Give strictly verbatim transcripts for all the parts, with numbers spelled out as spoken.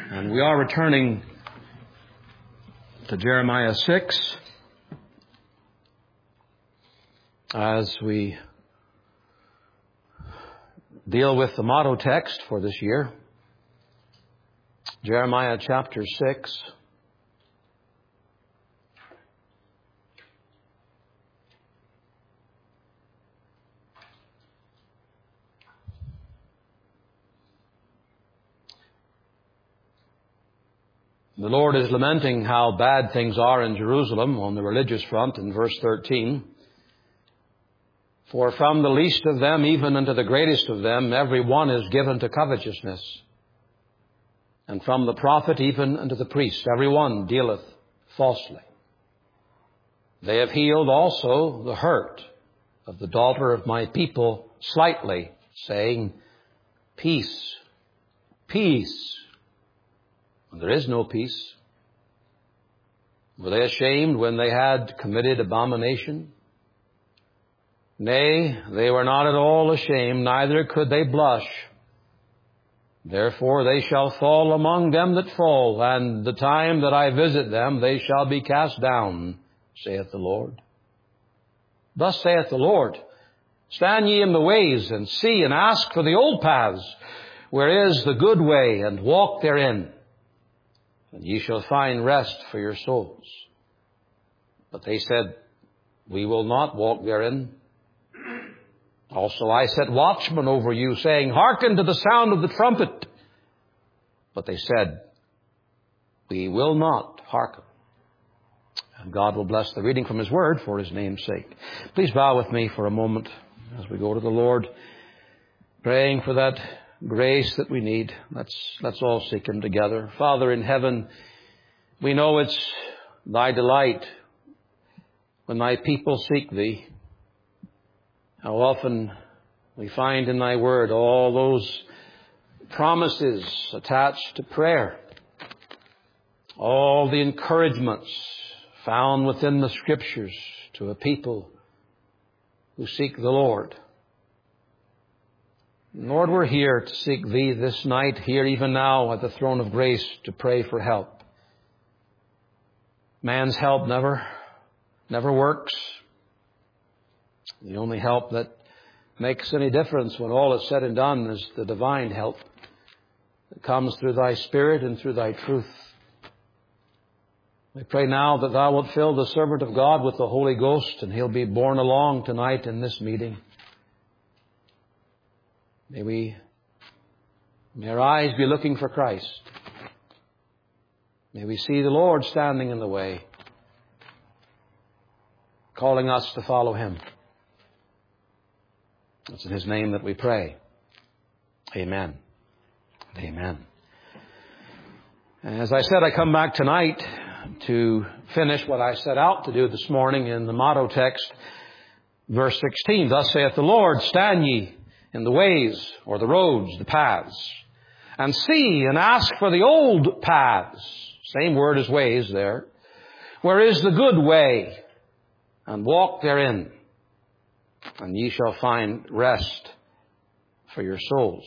And we are returning to Jeremiah six as we deal with the motto text for this year. Jeremiah chapter six. The Lord is lamenting how bad things are in Jerusalem on the religious front in verse thirteen. For from the least of them, even unto the greatest of them, every one is given to covetousness. And from the prophet even unto the priest, every one dealeth falsely. They have healed also the hurt of the daughter of my people slightly, saying, Peace, peace. And there is no peace. Were they ashamed when they had committed abomination? Nay, they were not at all ashamed, neither could they blush. Therefore they shall fall among them that fall, and the time that I visit them they shall be cast down, saith the Lord. Thus saith the Lord, Stand ye in the ways, and see, and ask for the old paths, where is the good way, and walk therein. And ye shall find rest for your souls. But they said, We will not walk therein. Also I set watchmen over you, saying, Hearken to the sound of the trumpet. But they said, We will not hearken. And God will bless the reading from His Word for His name's sake. Please bow with me for a moment as we go to the Lord, praying for that grace that we need. Let's, let's all seek Him together. Father in heaven, we know it's Thy delight when Thy people seek Thee. How often we find in Thy Word all those promises attached to prayer, all the encouragements found within the Scriptures to a people who seek the Lord. Lord, we're here to seek Thee this night, here even now at the throne of grace to pray for help. Man's help never, never works. The only help that makes any difference when all is said and done is the divine help that comes through Thy Spirit and through Thy truth. We pray now that Thou wilt fill the servant of God with the Holy Ghost, and he'll be borne along tonight in this meeting. May we, may our eyes be looking for Christ. May we see the Lord standing in the way, calling us to follow Him. It's in His name that we pray. Amen. Amen. As I said, I come back tonight to finish what I set out to do this morning in the motto text, verse sixteen. Thus saith the Lord, Stand ye in the ways, or the roads, the paths, and see and ask for the old paths. Same word as ways there. Where is the good way, and walk therein, and ye shall find rest for your souls.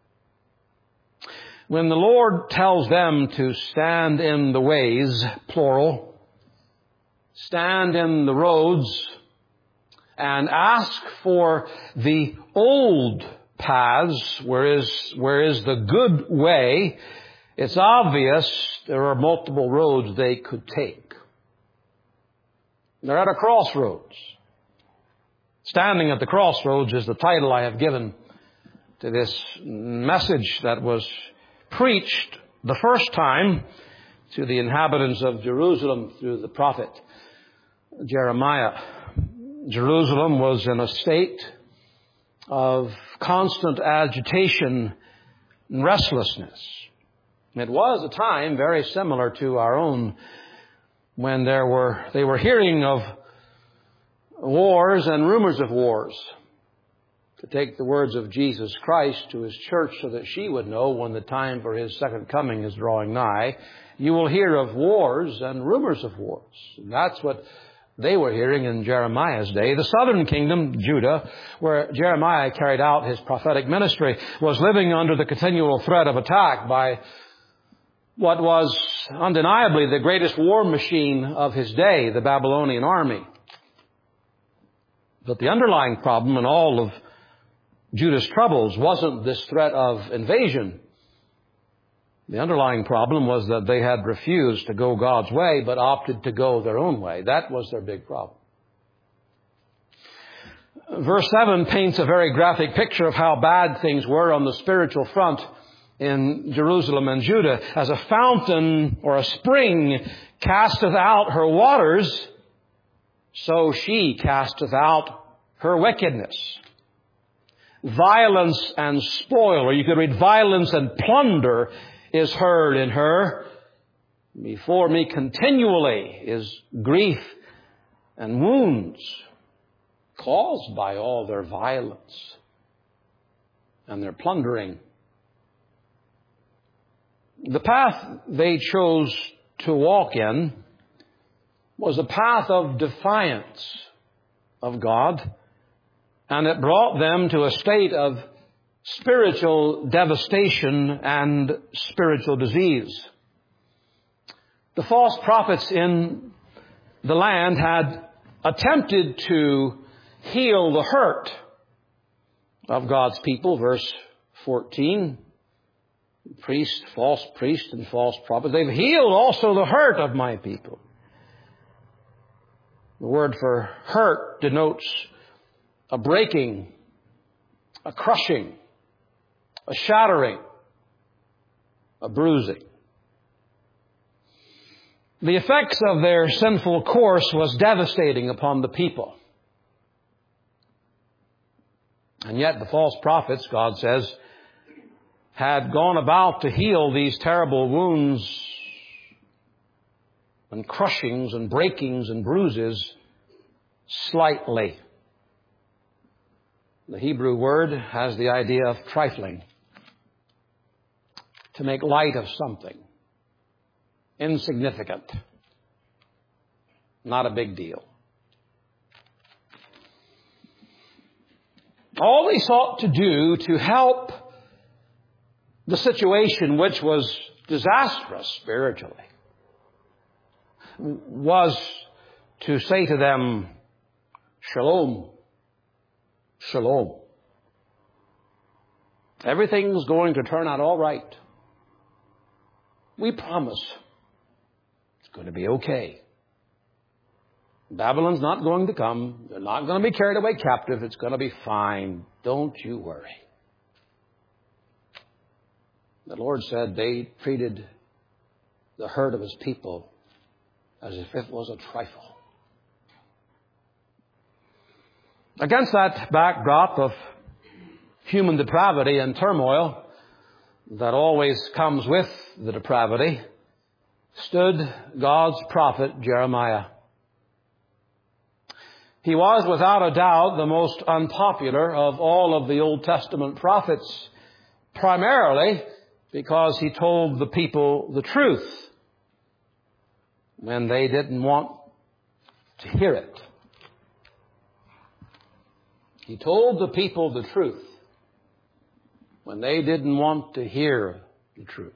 When the Lord tells them to stand in the ways, plural, stand in the roads, and ask for the old paths, where is, where is the good way, it's obvious there are multiple roads they could take. They're at a crossroads. Standing at the crossroads is the title I have given to this message that was preached the first time to the inhabitants of Jerusalem through the prophet Jeremiah. Jerusalem was in a state of constant agitation and restlessness. It was a time very similar to our own when there were, they were hearing of wars and rumors of wars. To take the words of Jesus Christ to His church so that she would know when the time for His second coming is drawing nigh, you will hear of wars and rumors of wars. And that's what they were hearing in Jeremiah's day. The southern kingdom, Judah, where Jeremiah carried out his prophetic ministry, was living under the continual threat of attack by what was undeniably the greatest war machine of his day, the Babylonian army. But the underlying problem in all of Judah's troubles wasn't this threat of invasion. The underlying problem was that they had refused to go God's way, but opted to go their own way. That was their big problem. Verse seven paints a very graphic picture of how bad things were on the spiritual front in Jerusalem and Judah. As a fountain or a spring casteth out her waters, so she casteth out her wickedness. Violence and spoil, or you could read violence and plunder, is heard in her. Before me continually is grief and wounds caused by all their violence and their plundering. The path they chose to walk in was a path of defiance of God, and it brought them to a state of spiritual devastation and spiritual disease. The false prophets in the land had attempted to heal the hurt of God's people. Verse fourteen, priest, false priest and false prophet. They've healed also the hurt of my people. The word for hurt denotes a breaking, a crushing, a shattering, a bruising. The effects of their sinful course was devastating upon the people. And yet the false prophets, God says, had gone about to heal these terrible wounds and crushings and breakings and bruises slightly. The Hebrew word has the idea of trifling. To make light of something. Insignificant. Not a big deal. All they sought to do to help the situation, which was disastrous spiritually, was to say to them, Shalom. Shalom. Everything's going to turn out all right. We promise it's going to be okay. Babylon's not going to come. They're not going to be carried away captive. It's going to be fine. Don't you worry. The Lord said they treated the hurt of His people as if it was a trifle. Against that backdrop of human depravity and turmoil that always comes with the depravity, stood God's prophet Jeremiah. He was without a doubt the most unpopular of all of the Old Testament prophets, primarily because he told the people the truth when they didn't want to hear it. He told the people the truth when they didn't want to hear the truth.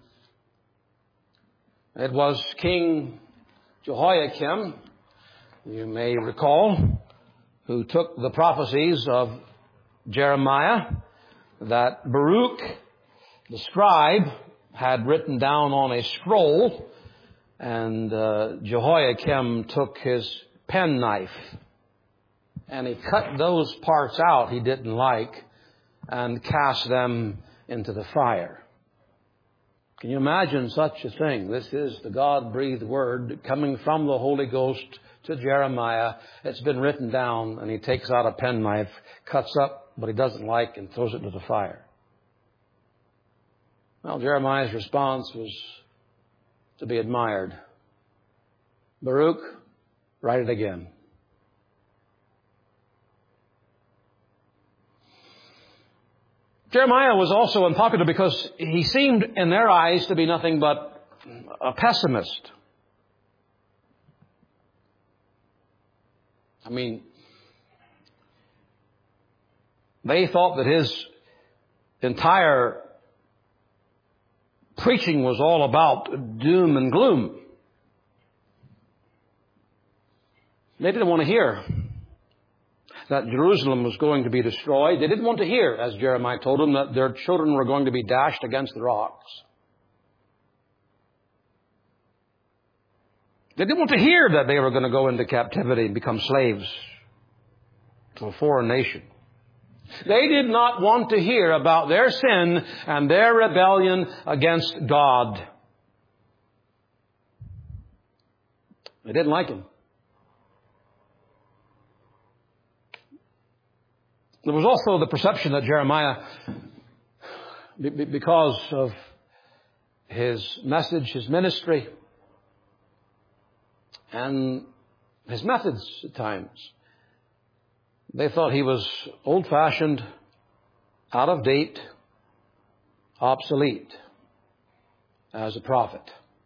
It was King Jehoiakim, you may recall, who took the prophecies of Jeremiah that Baruch, the scribe, had written down on a scroll, and uh, Jehoiakim took his penknife and he cut those parts out he didn't like and cast them into the fire. Can you imagine such a thing? This is the God-breathed word coming from the Holy Ghost to Jeremiah. It's been written down, and he takes out a penknife, cuts up what he doesn't like, and throws it into the fire. Well, Jeremiah's response was to be admired. Baruch, write it again. Jeremiah was also unpopular because he seemed in their eyes to be nothing but a pessimist. I mean, they thought that his entire preaching was all about doom and gloom. They didn't want to hear that Jerusalem was going to be destroyed. They didn't want to hear, as Jeremiah told them, that their children were going to be dashed against the rocks. They didn't want to hear that they were going to go into captivity and become slaves to a foreign nation. They did not want to hear about their sin and their rebellion against God. They didn't like Him. There was also the perception that Jeremiah, because of his message, his ministry, and his methods at times, they thought he was old-fashioned, out of date, obsolete as a prophet.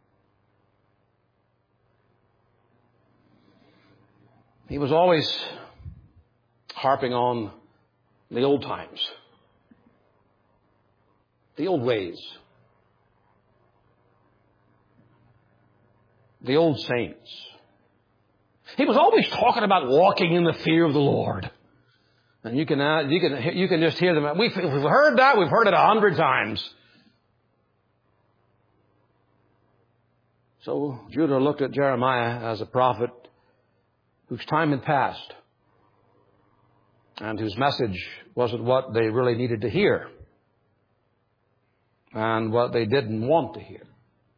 He was always harping on the old times, the old ways, the old saints. He was always talking about walking in the fear of the Lord. And you can, uh, you can, you can just hear them. We've, we've heard that. We've heard it a hundred times. So Judah looked at Jeremiah as a prophet whose time had passed and whose message wasn't what they really needed to hear and what they didn't want to hear.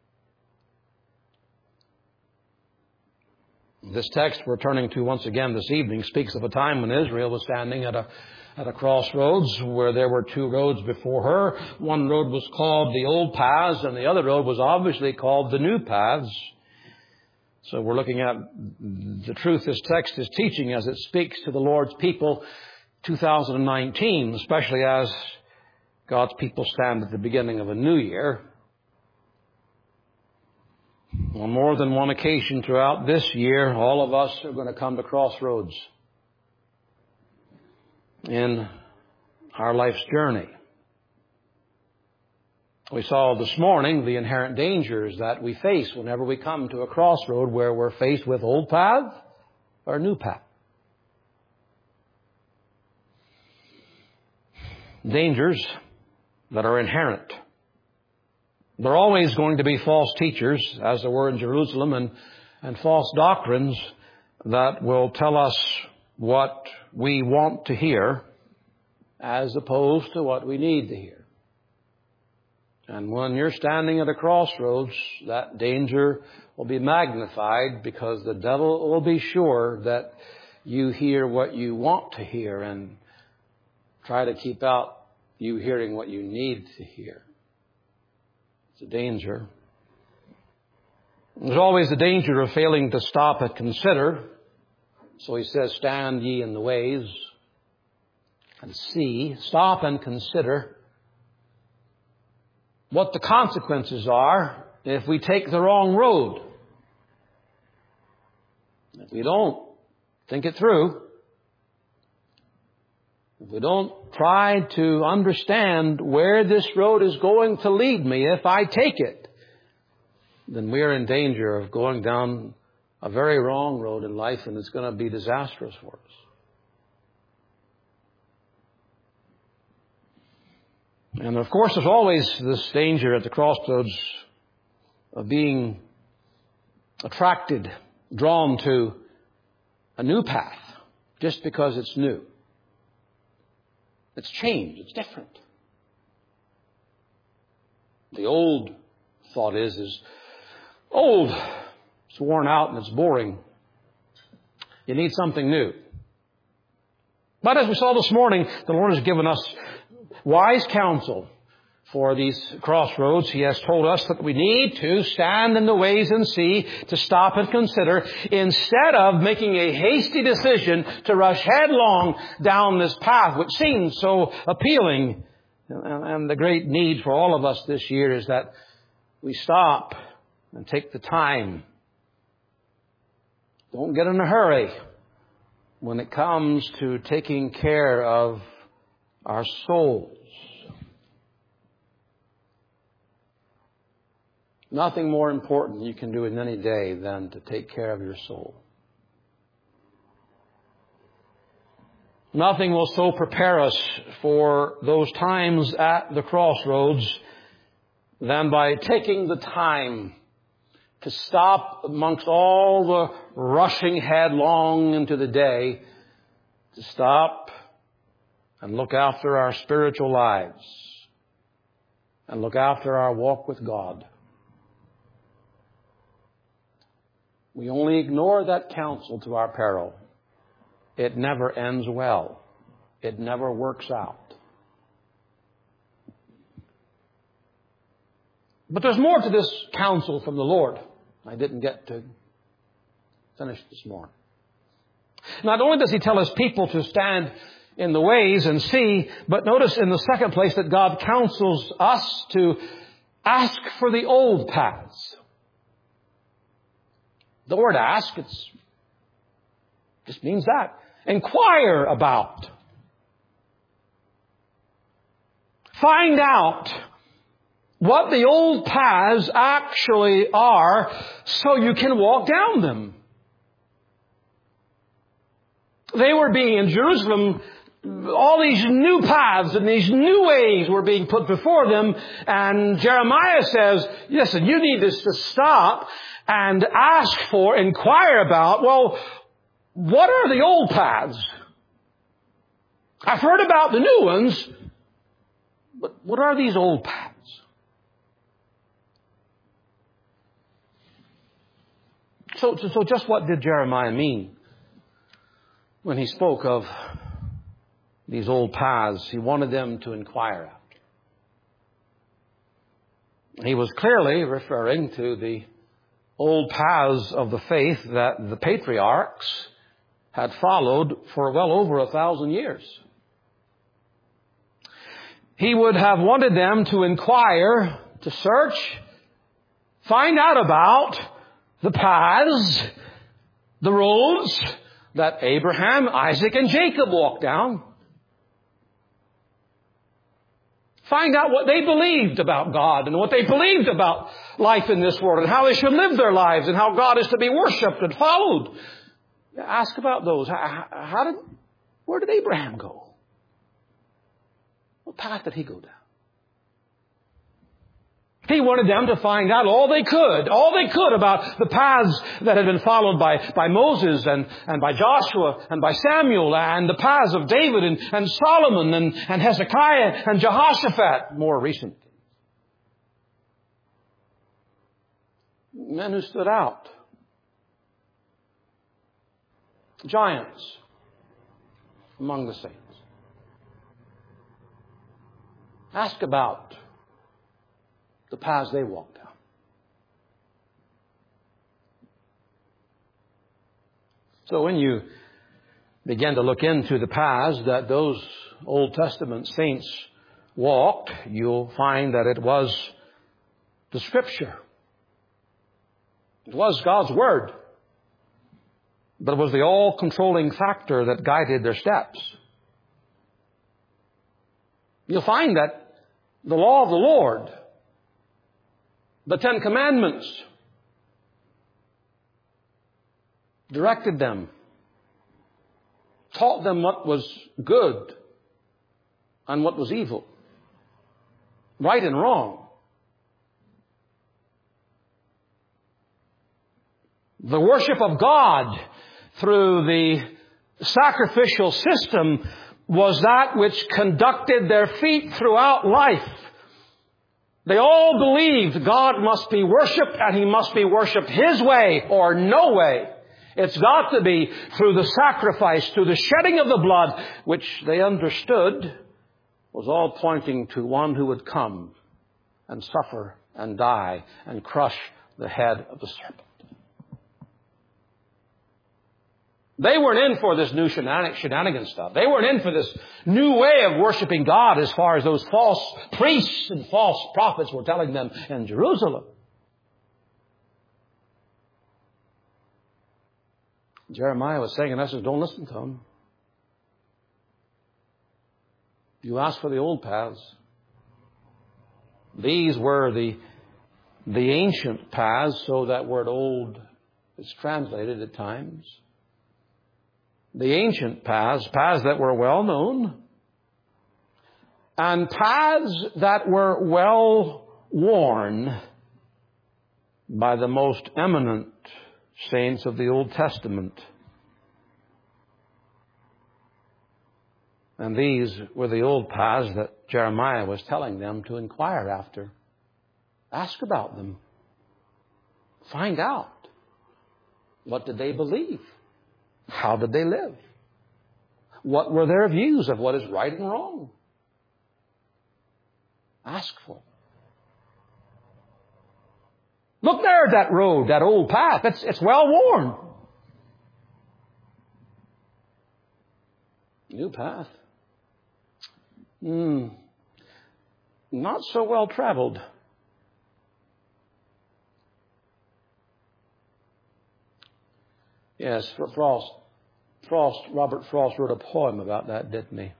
This text we're turning to once again this evening speaks of a time when Israel was standing at a at a crossroads where there were two roads before her. One road was called the old paths, and the other road was obviously called the new paths. So we're looking at the truth this text is teaching as it speaks to the Lord's people two thousand nineteen, especially as God's people stand at the beginning of a new year. On more than one occasion throughout this year, all of us are going to come to crossroads in our life's journey. We saw this morning the inherent dangers that we face whenever we come to a crossroad where we're faced with old path or new path. Dangers that are inherent. There are always going to be false teachers, as there were in Jerusalem, and, and false doctrines that will tell us what we want to hear as opposed to what we need to hear. And when you're standing at a crossroads, that danger will be magnified because the devil will be sure that you hear what you want to hear and try to keep out you hearing what you need to hear. It's a danger. There's always the danger of failing to stop and consider. So he says, stand ye in the ways and see. Stop and consider what the consequences are if we take the wrong road. If we don't think it through, if we don't try to understand where this road is going to lead me if I take it, then we are in danger of going down a very wrong road in life, and it's going to be disastrous for us. And of course, there's always this danger at the crossroads of being attracted, drawn to a new path just because it's new. It's changed. It's different. The old thought is, is old. It's worn out and it's boring. You need something new. But as we saw this morning, the Lord has given us wise counsel for these crossroads. He has told us that we need to stand in the ways and see, to stop and consider, instead of making a hasty decision to rush headlong down this path, which seems so appealing. And the great need for all of us this year is that we stop and take the time. Don't get in a hurry when it comes to taking care of our souls. Nothing more important you can do in any day than to take care of your soul. Nothing will so prepare us for those times at the crossroads than by taking the time to stop amongst all the rushing headlong into the day, to stop and look after our spiritual lives and look after our walk with God. We only ignore that counsel to our peril. It never ends well. It never works out. But there's more to this counsel from the Lord. I didn't get to finish this morning. Not only does He tell His people to stand in the ways and see, but notice in the second place that God counsels us to ask for the old paths. The word ask, it's just means that. Inquire about. Find out what the old paths actually are so you can walk down them. They were being in Jerusalem, all these new paths and these new ways were being put before them. And Jeremiah says, listen, you need to stop and ask for, inquire about, well, what are the old paths? I've heard about the new ones, but what are these old paths? So, so just what did Jeremiah mean when he spoke of these old paths he wanted them to inquire after? He was clearly referring to the old paths of the faith that the patriarchs had followed for well over a thousand years. He would have wanted them to inquire, to search, find out about the paths, the roads that Abraham, Isaac, and Jacob walked down. Find out what they believed about God and what they believed about life in this world and how they should live their lives and how God is to be worshipped and followed. Ask about those. How, how did, where did Abraham go? What path did he go down? He wanted them to find out all they could, all they could about the paths that had been followed by, by Moses and, and by Joshua and by Samuel and the paths of David and, and Solomon and, and Hezekiah and Jehoshaphat more recently. Men who stood out. Giants among the saints. Ask about the paths they walked down. So when you begin to look into the paths that those Old Testament saints walked, you'll find that it was the Scripture. It was God's Word. But it was the all-controlling factor that guided their steps. You'll find that the law of the Lord, the Ten Commandments, directed them, taught them what was good and what was evil, right and wrong. The worship of God through the sacrificial system was that which conducted their feet throughout life. They all believed God must be worshipped and He must be worshipped His way or no way. It's got to be through the sacrifice, through the shedding of the blood, which they understood was all pointing to one who would come and suffer and die and crush the head of the serpent. They weren't in for this new shenanigan stuff. They weren't in for this new way of worshiping God as far as those false priests and false prophets were telling them in Jerusalem. Jeremiah was saying in essence, don't listen to them. You ask for the old paths. These were the the ancient paths, so that word old is translated at times. The ancient paths, paths that were well known, and paths that were well worn by the most eminent saints of the Old Testament. And these were the old paths that Jeremiah was telling them to inquire after. Ask about them. Find out. What did they believe? How did they live? What were their views of what is right and wrong? Ask for it. Look there at that road, that old path. It's, it's well worn. New path. Hmm. Not so well traveled. Yes, Frost, Frost, Robert Frost wrote a poem about that, didn't he?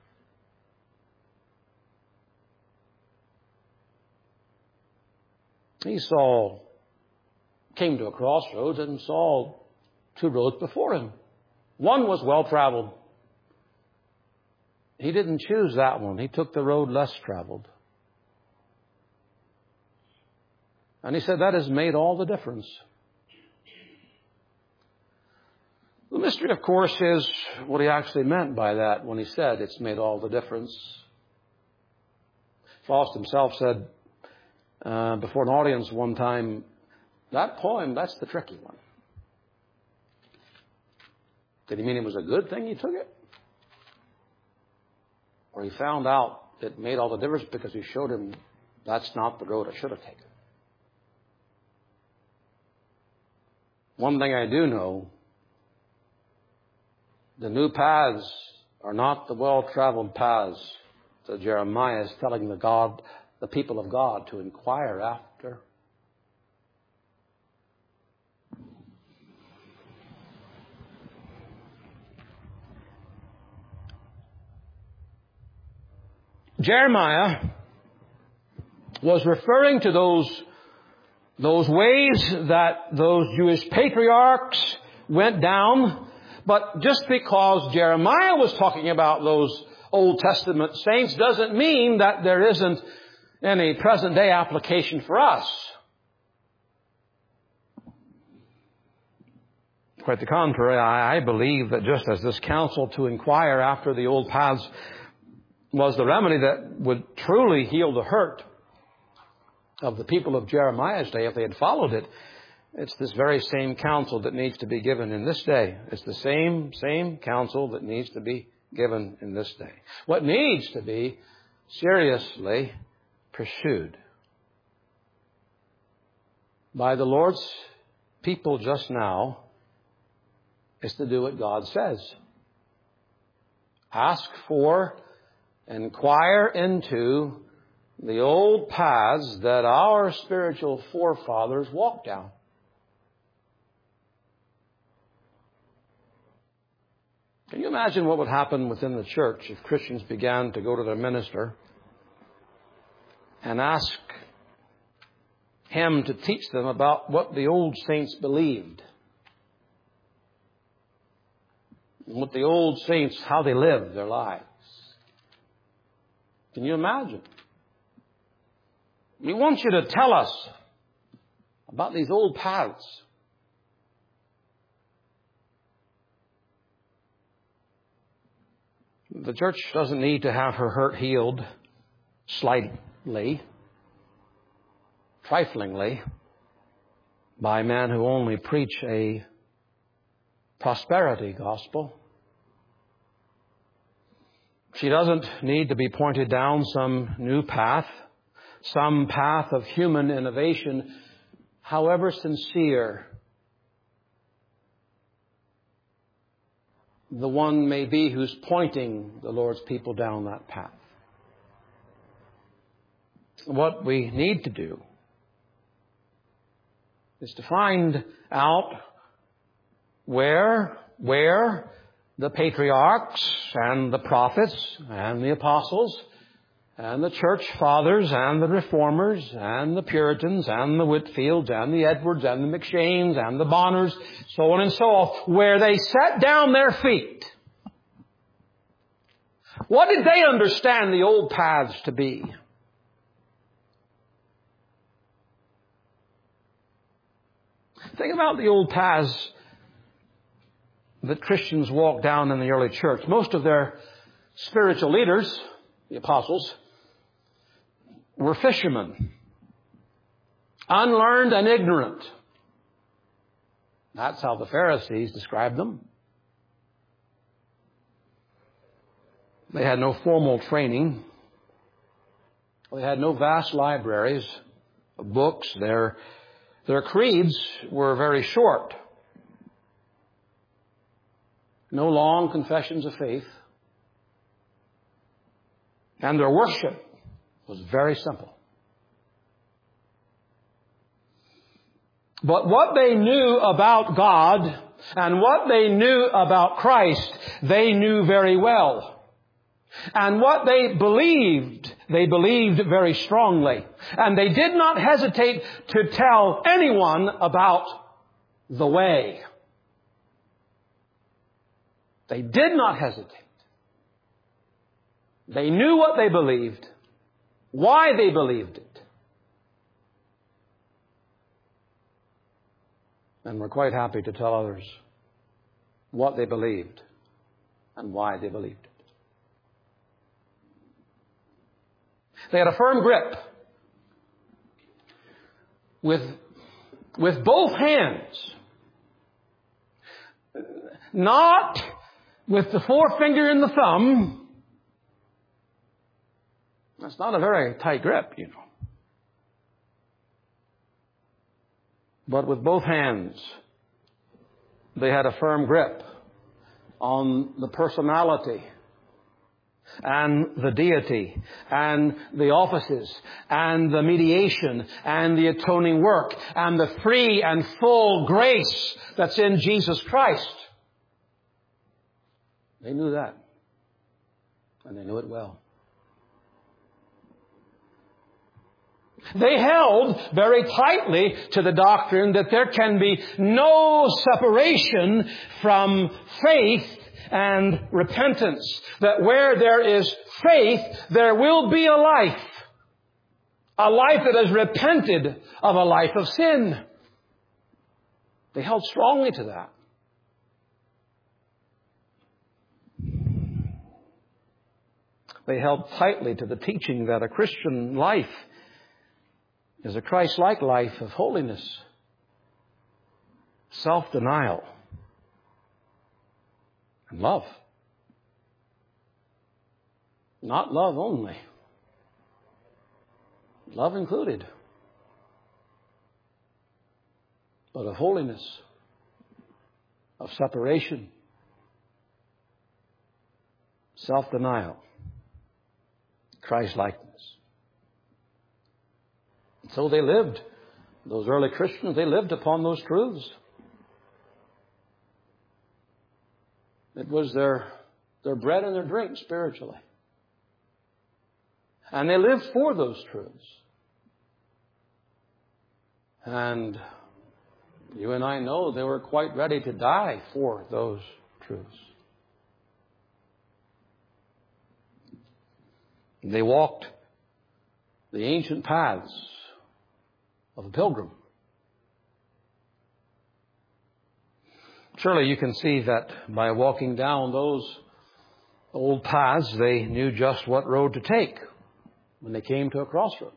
He saw, came to a crossroads and saw two roads before him. One was well traveled. He didn't choose that one. He took the road less traveled. And he said that has made all the difference. The mystery, of course, is what he actually meant by that when he said it's made all the difference. Frost himself said uh, before an audience one time, that poem, that's the tricky one. Did he mean it was a good thing he took it? Or he found out it made all the difference because he showed him that's not the road I should have taken? One thing I do know, the new paths are not the well-traveled paths that Jeremiah is telling the God, the people of God to inquire after. Jeremiah was referring to those, those ways that those Jewish patriarchs went down. But just because Jeremiah was talking about those Old Testament saints doesn't mean that there isn't any present day application for us. Quite the contrary, I believe that just as this counsel to inquire after the old paths was the remedy that would truly heal the hurt of the people of Jeremiah's day if they had followed it, it's this very same counsel that needs to be given in this day. It's the same, same counsel that needs to be given in this day. What needs to be seriously pursued by the Lord's people just now is to do what God says. Ask for, inquire into the old paths that our spiritual forefathers walked down. Can you imagine what would happen within the church if Christians began to go to their minister and ask him to teach them about what the old saints believed? And what the old saints, how they lived their lives. Can you imagine? We want you to tell us about these old paths. The church doesn't need to have her hurt healed slightly, triflingly, by men who only preach a prosperity gospel. She doesn't need to be pointed down some new path, some path of human innovation, however sincere the one may be who's pointing the Lord's people down that path. What we need to do is to find out where, where the patriarchs and the prophets and the apostles and the church fathers and the reformers and the Puritans and the Whitfields and the Edwards and the McShanes and the Bonners, so on and so on, where they set down their feet. What did they understand the old paths to be? Think about the old paths that Christians walked down in the early church. Most of their spiritual leaders, the apostles, were fishermen, unlearned and ignorant. That's how the Pharisees described them. They had no formal training. They had no vast libraries of books. Their, their creeds were very short. No long confessions of faith. And their worship was very simple. But what they knew about God and what they knew about Christ, they knew very well. And what they believed, they believed very strongly. And they did not hesitate to tell anyone about the way. They did not hesitate. They knew what they believed, why they believed it, and were quite happy to tell others what they believed and why they believed it. They had a firm grip with, with both hands, not with the forefinger and the thumb. That's not a very tight grip, you know. But with both hands, they had a firm grip on the personality and the deity and the offices and the mediation and the atoning work and the free and full grace that's in Jesus Christ. They knew that. And they knew it well. They held very tightly to the doctrine that there can be no separation from faith and repentance. That where there is faith, there will be a life. A life that has repented of a life of sin. They held strongly to that. They held tightly to the teaching that a Christian life is a Christ-like life of holiness, self-denial, and love. Not love only. Love included. But of holiness, of separation, self-denial, Christ-likeness. So they lived. Those early Christians, they lived upon those truths. It was their, their bread and their drink spiritually. And they lived for those truths. And you and I know they were quite ready to die for those truths. They walked the ancient paths of a pilgrim. Surely you can see that by walking down those old paths, they knew just what road to take when they came to a crossroads.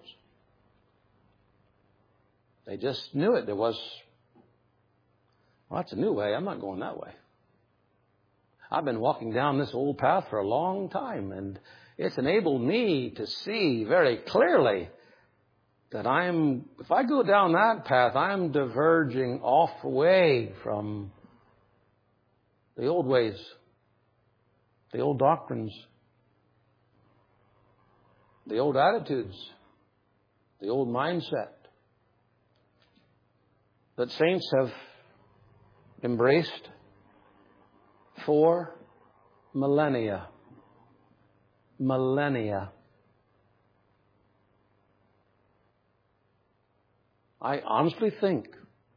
They just knew it. There was, well, that's a new way. I'm not going that way. I've been walking down this old path for a long time, and it's enabled me to see very clearly that I'm, if I go down that path, I'm diverging off away from the old ways, the old doctrines, the old attitudes, the old mindset that saints have embraced for millennia. Millennia. I honestly think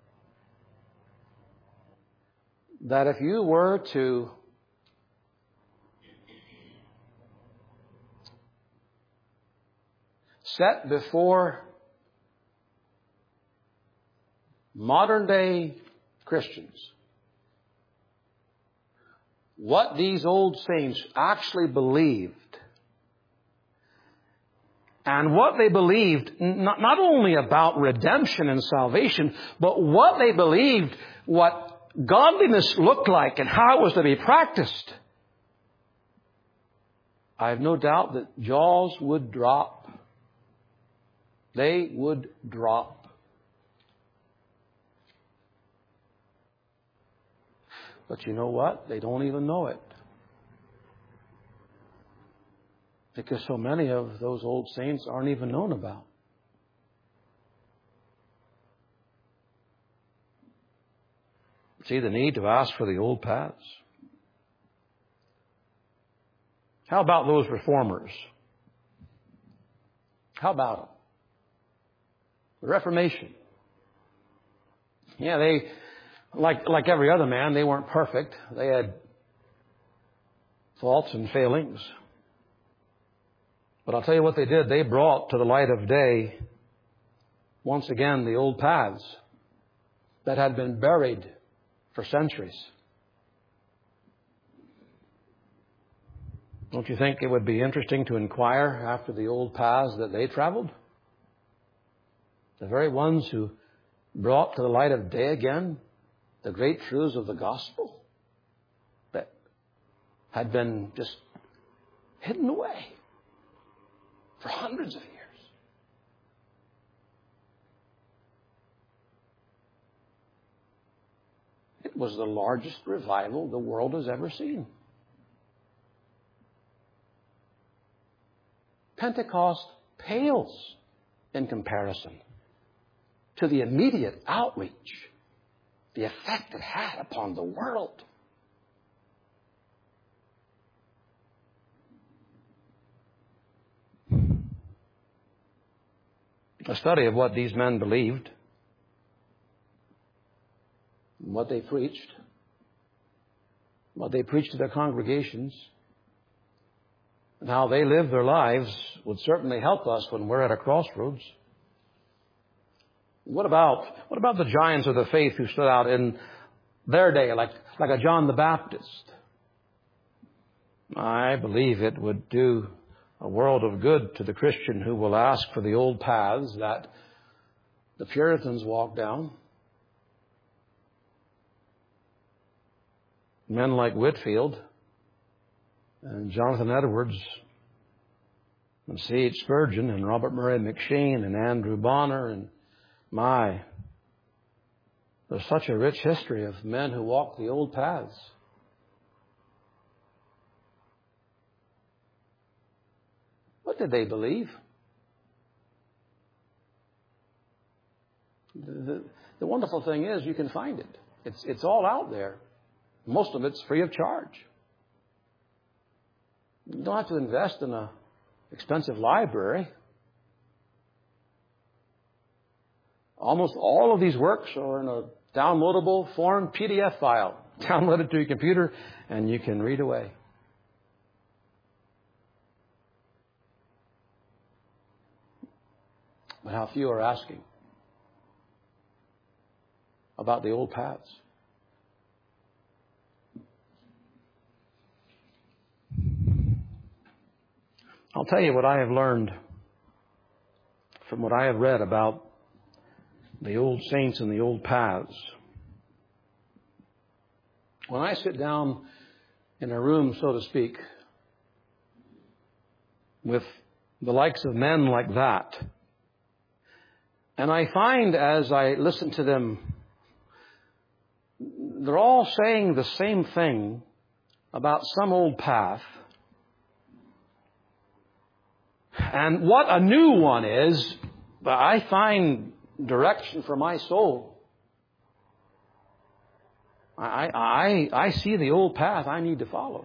that if you were to set before modern day Christians what these old saints actually believed, and what they believed not, not only about redemption and salvation, but what they believed what godliness looked like and how it was to be practiced, I have no doubt that jaws would drop. They would drop. But you know what? They don't even know it. Because so many of those old saints aren't even known about. See the need to ask for the old paths? How about those reformers? How about them? The Reformation. Yeah, they, like, like every other man, they weren't perfect. They had faults and failings. But I'll tell you what they did. They brought to the light of day, once again, the old paths that had been buried for centuries. Don't you think it would be interesting to inquire after the old paths that they traveled? The very ones who brought to the light of day again the great truths of the gospel that had been just hidden away for hundreds of years. It was the largest revival the world has ever seen. Pentecost pales in comparison to the immediate outreach, the effect it had upon the world. A study of what these men believed, what they preached, what they preached to their congregations, and how they lived their lives would certainly help us when we're at a crossroads. What about what about the giants of the faith who stood out in their day, like, like a John the Baptist? I believe it would do a world of good to the Christian who will ask for the old paths that the Puritans walked down. Men like Whitefield and Jonathan Edwards and C H Spurgeon and Robert Murray McCheyne and Andrew Bonner, and my, there's such a rich history of men who walked the old paths. What did they believe? The, the, the wonderful thing is you can find it. It's, it's all out there. Most of it's free of charge. You don't have to invest in an expensive library. Almost all of these works are in a downloadable form P D F file. Download it to your computer and you can read away. But how few are asking about the old paths. I'll tell you what I have learned from what I have read about the old saints and the old paths. When I sit down in a room, so to speak, with the likes of men like that, and I find as I listen to them, they're all saying the same thing about some old path. And what a new one is, I find direction for my soul. I, I, I see the old path I need to follow.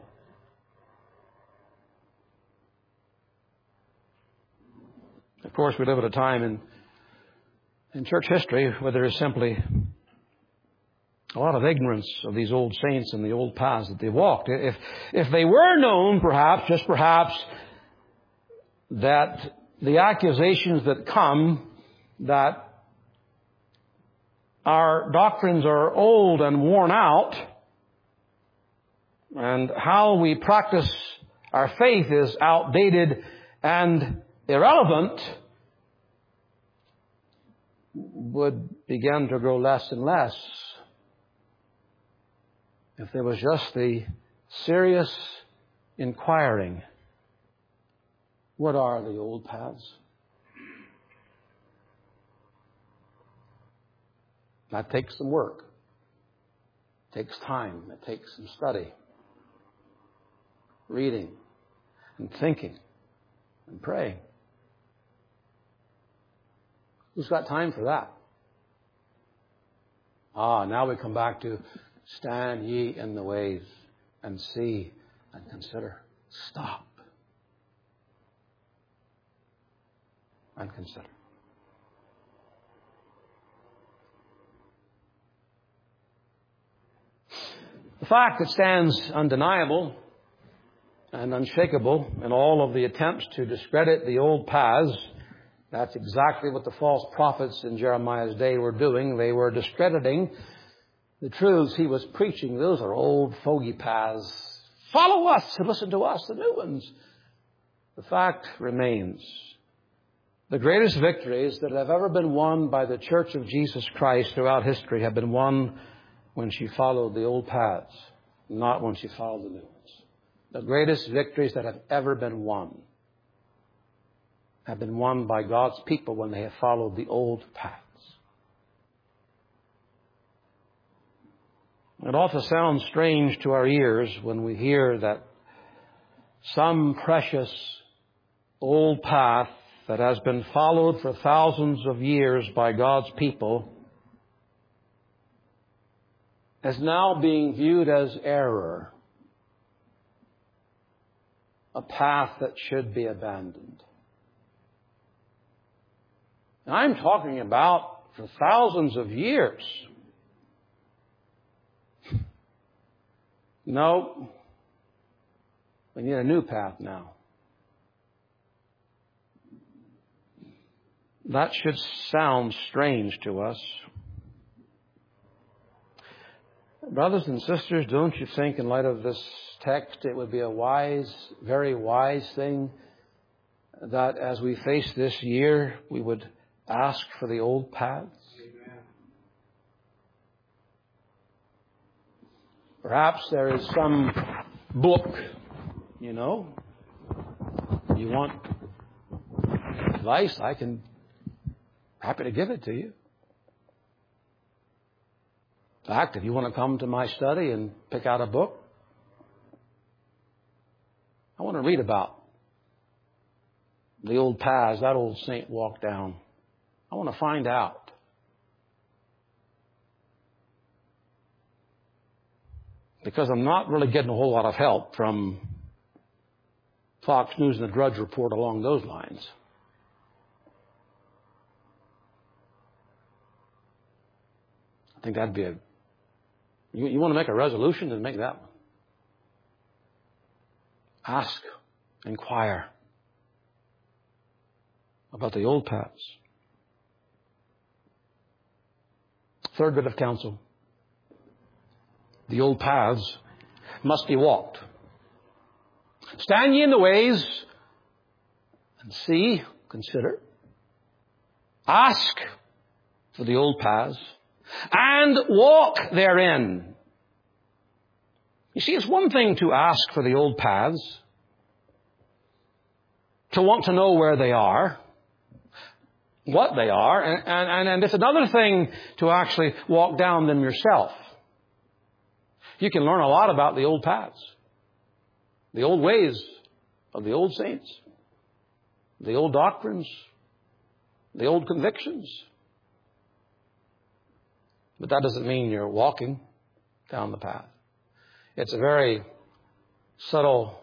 Of course, we live at a time in in church history where there is simply a lot of ignorance of these old saints and the old paths that they walked. If, if they were known, perhaps, just perhaps, that the accusations that come that our doctrines are old and worn out, and how we practice our faith is outdated and irrelevant, would begin to grow less and less if there was just the serious inquiring. What are the old paths? That takes some work. It takes time. It takes some study, reading, and thinking, and praying. Who's got time for that? Ah, now we come back to stand ye in the ways and see and consider. Stop and consider. The fact that stands undeniable and unshakable in all of the attempts to discredit the old paths, that's exactly what the false prophets in Jeremiah's day were doing. They were discrediting the truths he was preaching. Those are old fogey paths. Follow us and listen to us, the new ones. The fact remains, the greatest victories that have ever been won by the Church of Jesus Christ throughout history have been won when she followed the old paths, not when she followed the new ones. The greatest victories that have ever been won have been won by God's people when they have followed the old paths. It often sounds strange to our ears when we hear that some precious old path that has been followed for thousands of years by God's people is now being viewed as error, a path that should be abandoned. And I'm talking about for thousands of years. No, we need a new path now. That should sound strange to us. Brothers and sisters, don't you think in light of this text it would be a wise, very wise thing that as we face this year we would ask for the old paths? Amen. Perhaps there is some book, you know, you want advice, I can happy to give it to you. In fact, if you want to come to my study and pick out a book, I want to read about the old paths that old saint walked down. I want to find out. Because I'm not really getting a whole lot of help from Fox News and the Drudge Report along those lines. I think that'd be a... You, you want to make a resolution, then make that one. Ask, inquire about the old paths. Third bit of counsel. The old paths must be walked. Stand ye in the ways and see, consider, ask for the old paths, and walk therein. You see, it's one thing to ask for the old paths, to want to know where they are, what they are, and, and, and it's another thing to actually walk down them yourself. You can learn a lot about the old paths, the old ways of the old saints, the old doctrines, the old convictions. But that doesn't mean you're walking down the path. It's a very subtle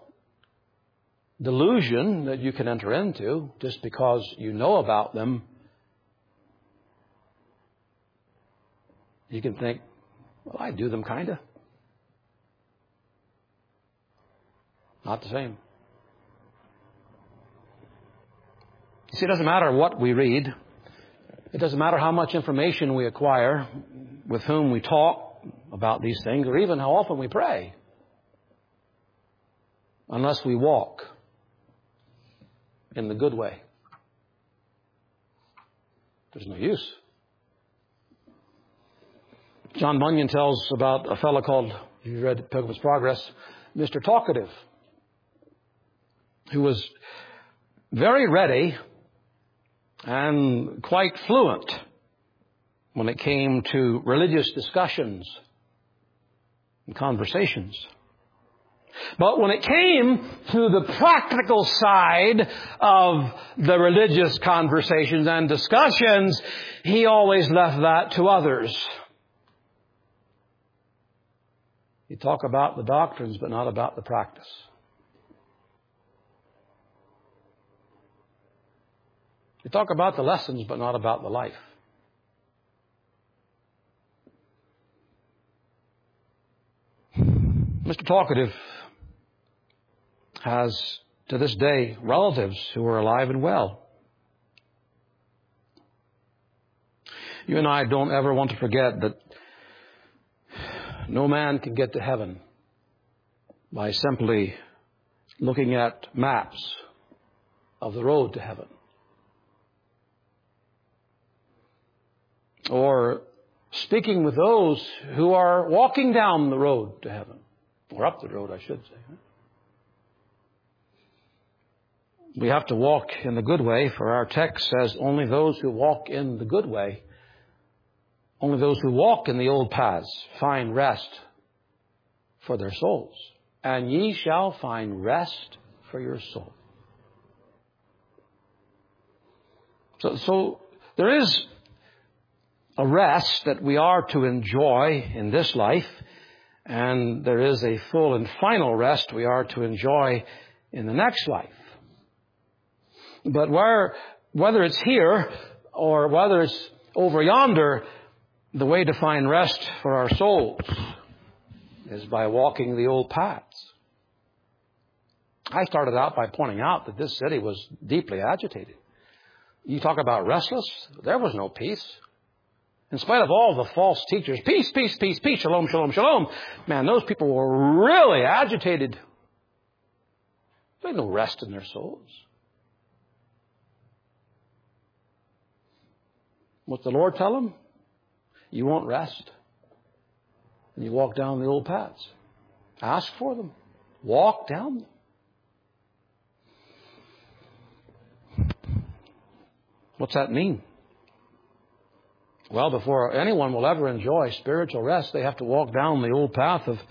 delusion that you can enter into just because you know about them You can think, well, I do them kind of. Not the same. You see, it doesn't matter what we read. It doesn't matter how much information we acquire, with whom we talk about these things, or even how often we pray, unless we walk in the good way. There's no use. John Bunyan tells about a fellow called, you read Pilgrim's Progress, Mister Talkative, who was very ready and quite fluent when it came to religious discussions and conversations. But when it came to the practical side of the religious conversations and discussions, he always left that to others. You talk about the doctrines, but not about the practice. You talk about the lessons, but not about the life. Mister Talkative has, to this day, relatives who are alive and well. You and I don't ever want to forget that no man can get to heaven by simply looking at maps of the road to heaven, or speaking with those who are walking down the road to heaven, or up the road, I should say. We have to walk in the good way, for our text says only those who walk in the good way, only those who walk in the old paths find rest for their souls. And ye shall find rest for your soul. So, so there is a rest that we are to enjoy in this life, and there is a full and final rest we are to enjoy in the next life. But where, whether it's here or whether it's over yonder, the way to find rest for our souls is by walking the old paths. I started out by pointing out that this city was deeply agitated. You talk about restless, there was no peace. In spite of all the false teachers, peace, peace, peace, peace, shalom, shalom, shalom. Man, those people were really agitated. They had no rest in their souls. What the Lord tell them? You won't rest. And you walk down the old paths. Ask for them. Walk down them. What's that mean? Well, before anyone will ever enjoy spiritual rest, they have to walk down the old path of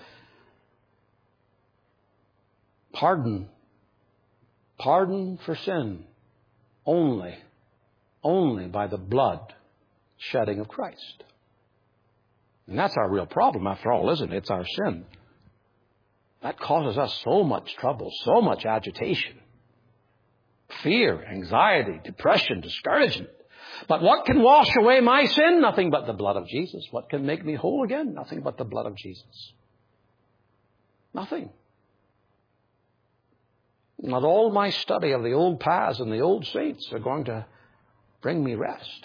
pardon. Pardon for sin. Only, only by the blood shedding of Christ. And that's our real problem, after all, isn't it? It's our sin. That causes us so much trouble, so much agitation, fear, anxiety, depression, discouragement. But what can wash away my sin? Nothing but the blood of Jesus. What can make me whole again? Nothing but the blood of Jesus. Nothing. Not all my study of the old paths and the old saints are going to bring me rest.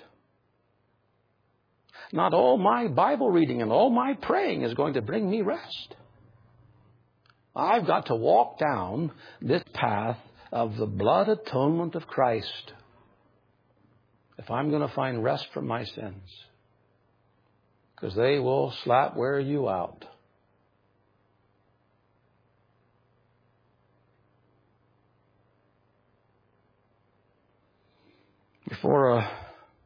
Not all my Bible reading and all my praying is going to bring me rest. I've got to walk down this path of the blood atonement of Christ if I'm going to find rest from my sins. Because they will slap wear you out. Before a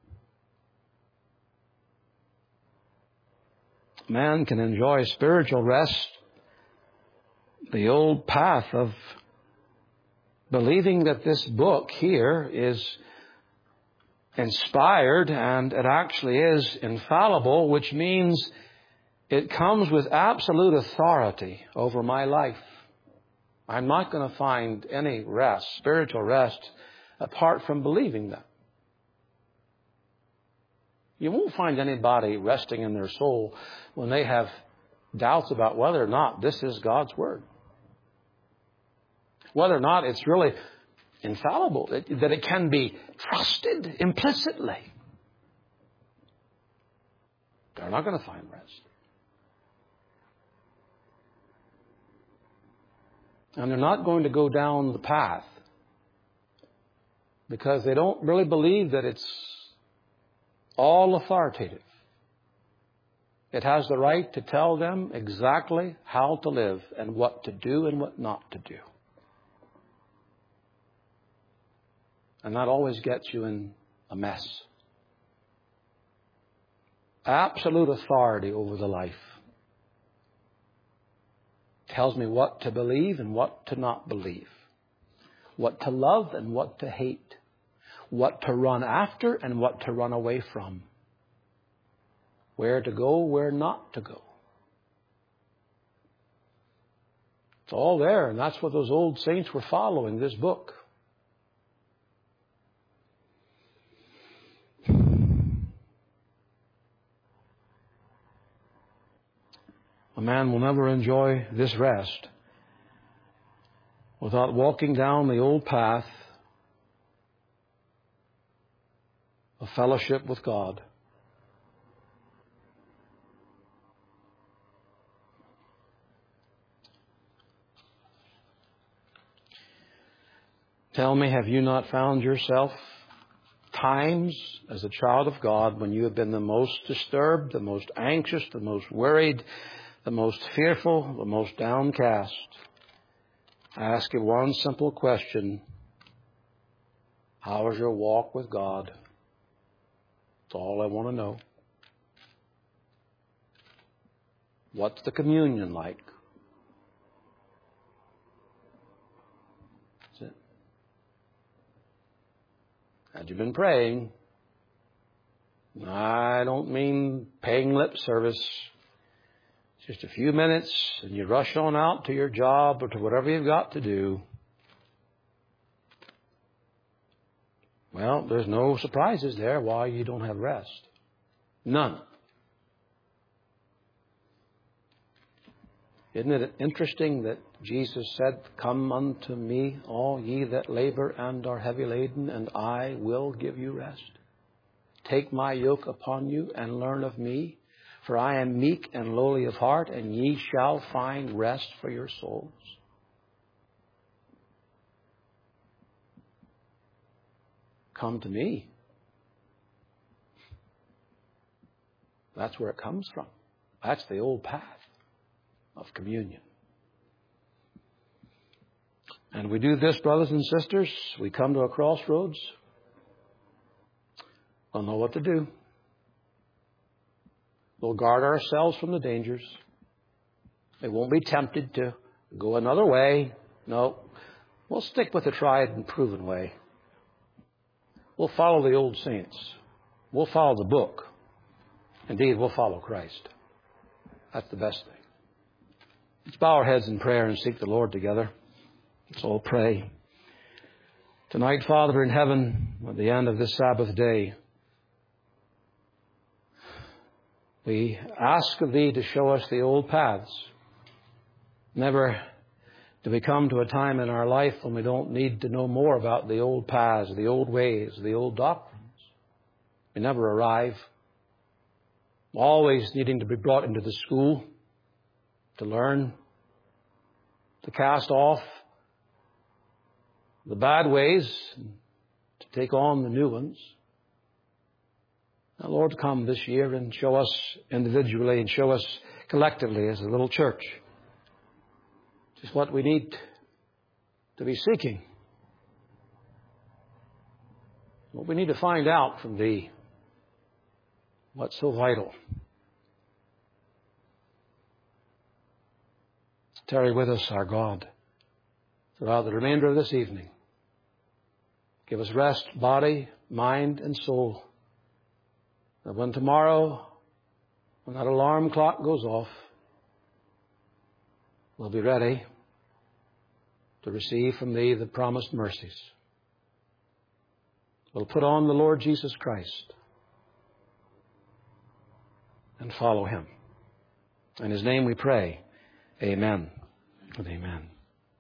man can enjoy spiritual rest, the old path of believing that this book here is inspired, and it actually is infallible, which means it comes with absolute authority over my life. I'm not going to find any rest, spiritual rest, apart from believing that. You won't find anybody resting in their soul when they have doubts about whether or not this is God's Word. Whether or not it's really infallible, that it can be trusted implicitly. They're not going to find rest. And they're not going to go down the path because they don't really believe that it's all authoritative. It has the right to tell them exactly how to live and what to do and what not to do. And that always gets you in a mess. Absolute authority over the life. Tells me what to believe and what to not believe. What to love and what to hate. What to run after and what to run away from. Where to go, where not to go. It's all there, and that's what those old saints were following, this book. A man will never enjoy this rest without walking down the old path of fellowship with God. Tell me, have you not found yourself times as a child of God when you have been the most disturbed, the most anxious, the most worried, the most fearful, the most downcast? I ask you one simple question. How is your walk with God? That's all I want to know. What's the communion like? That's it. Had you been praying? I don't mean paying lip service. Just a few minutes and you rush on out to your job or to whatever you've got to do. Well, there's no surprises there why you don't have rest. None. Isn't it interesting that Jesus said, "Come unto me, all ye that labor and are heavy laden, and I will give you rest. Take my yoke upon you and learn of me. For I am meek and lowly of heart, and ye shall find rest for your souls." Come to me. That's where it comes from. That's the old path of communion. And we do this, brothers and sisters. We come to a crossroads. Don't know what to do. We'll guard ourselves from the dangers. We won't be tempted to go another way. No. We'll stick with the tried and proven way. We'll follow the old saints. We'll follow the book. Indeed, we'll follow Christ. That's the best thing. Let's bow our heads in prayer and seek the Lord together. Let's all pray. Tonight, Father in heaven, at the end of this Sabbath day, we ask of Thee to show us the old paths. Never do we come to a time in our life when we don't need to know more about the old paths, the old ways, the old doctrines. We never arrive. Always needing to be brought into the school to learn, to cast off the bad ways, to take on the new ones. Now, Lord, come this year and show us individually and show us collectively as a little church just what we need to be seeking. What we need to find out from Thee. What's so vital. Tarry with us, our God, throughout the remainder of this evening. Give us rest, body, mind, and soul. That when tomorrow, when that alarm clock goes off, we'll be ready to receive from Thee the promised mercies. We'll put on the Lord Jesus Christ and follow Him. In His name we pray. Amen and amen.